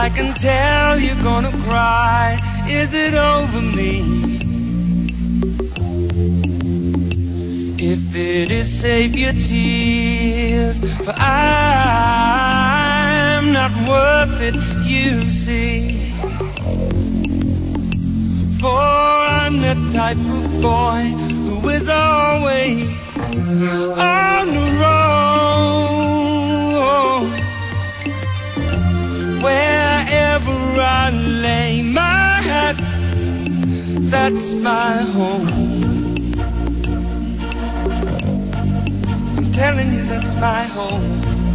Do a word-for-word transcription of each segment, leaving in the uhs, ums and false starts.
I can tell you're gonna cry. Is it over me? If it is, save your tears, for I'm not worth it, you see. For I'm the type of boy who is always on the road. Wherever I lay my hat, that's my home. I'm telling you, that's my home.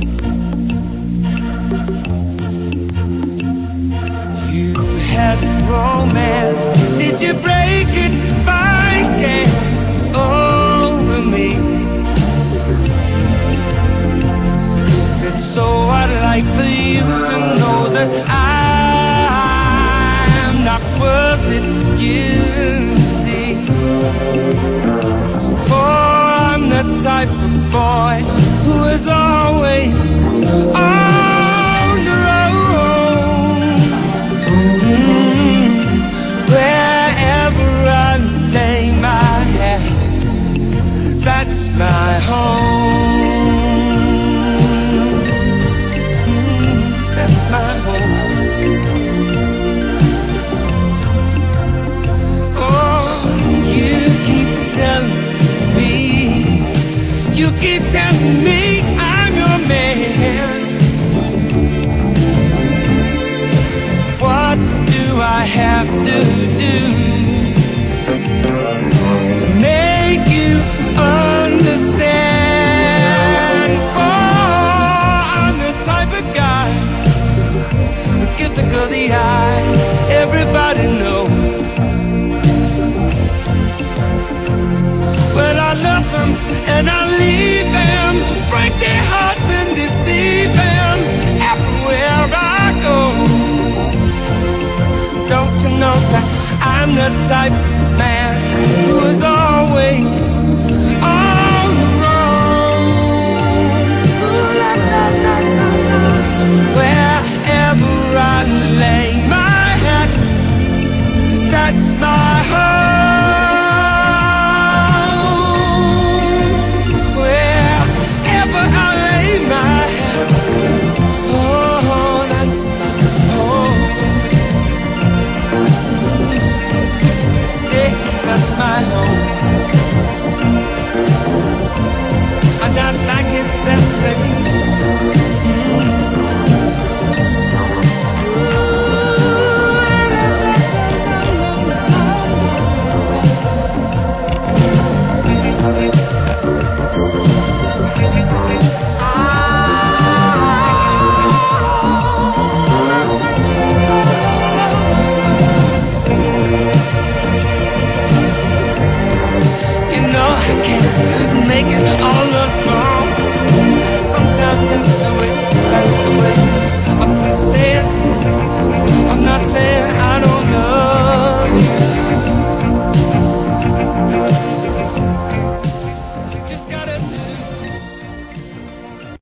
You had romance, did you break it by chance over me? If it's so, I'd like for you to know that I'm not worth it, you see. For I'm the type of boy who is always on the road. Mm-hmm. Wherever I lay my head, that's my home. Mm-hmm. That's my home. Oh, you keep telling me, you keep telling me I'm your man. What do I have to do to make you understand? For I'm the type of guy who gives a girl the eye, everybody knows. Well, I love them and I leave them, break their hearts and deceive them everywhere I go. Don't you know that I'm the type